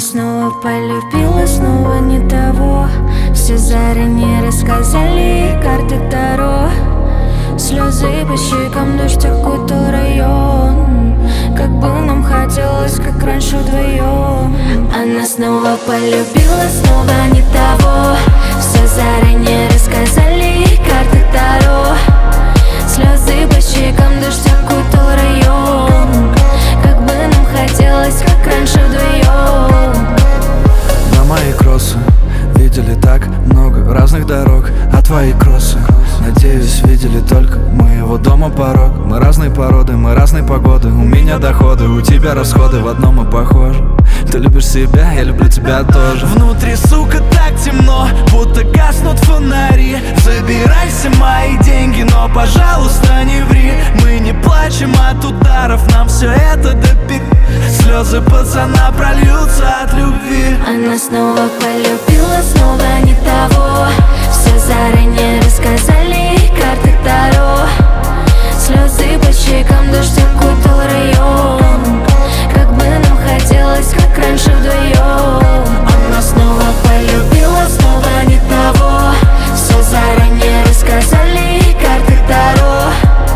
снова полюбила, снова не того. Все заранее рассказали, карты Таро. Слезы по щекам, дождь окутал район. Как бы нам хотелось, как раньше вдвоем. Она снова полюбила, снова не того. Все заранее рассказали, карты Таро. Слезы по щекам, дождь окутал район. Как бы нам хотелось, как раньше вдвоем. На мои кроссы видели так много разных дорог, а твои кроссы, надеюсь, видели только моего дома порог. Мы разные породы, мы разные погоды. У меня доходы, у тебя расходы, в одном мы похожи. Ты любишь себя, я люблю тебя тоже. Внутри, сука, так темно, будто гаснут фонари. Забирайся мои деньги, но, пожалуйста, не ври. Мы не плачем от ударов, нам все это допи. Слезы пацана прольются от любви. Она снова полюбила, снова не того. Все заранее рассказали, карты Таро. Слезы по щекам, дождь окутал район. Как бы нам хотелось, как раньше вдвоем. Она снова полюбила, снова не того. Все заранее рассказали, карты Таро.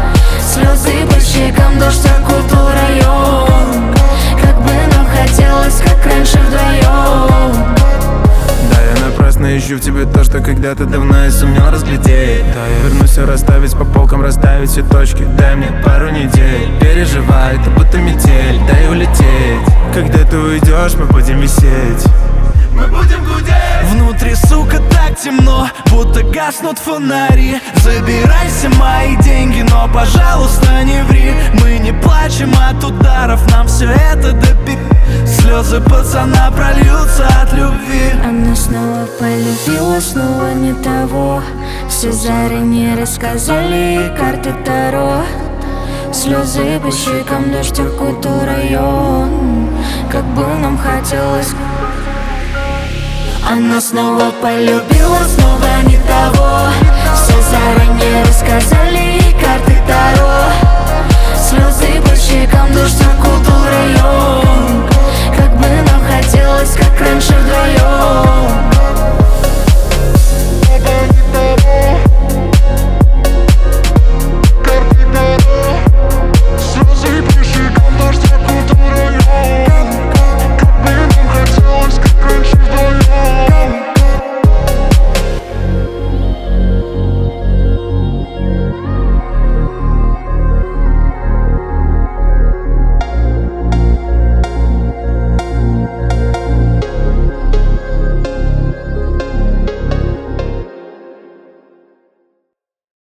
Слезы по щекам, дождь окутал район. Как бы нам хотелось, как раньше вдвоем. Да, я напрасно ищу в тебе то, что когда-то давно я сумел разглядеть. Да, я вернусь все расставить по полкам, расставить все точки. Дай мне пару недель, переживай, это будто метель. Дай улететь, когда ты уйдешь, мы будем висеть. Мы будем гудеть. Внутри, сука, так темно, будто гаснут фонари. Забирайся мои деньги, но, пожалуйста, не ври. Мы не плачем от ударов, нам все это допи. Слезы пацана прольются от любви. Она снова полюбила, снова не того. Все заранее рассказали, карты Таро. Слезы по щекам, дождь окутал район. Как бы нам хотелось. Она снова полюбила, снова не того. Все заранее рассказали, карты Таро. Слезы по щекам, дождь окутал район. Как бы нам хотелось, как раньше вдвоем.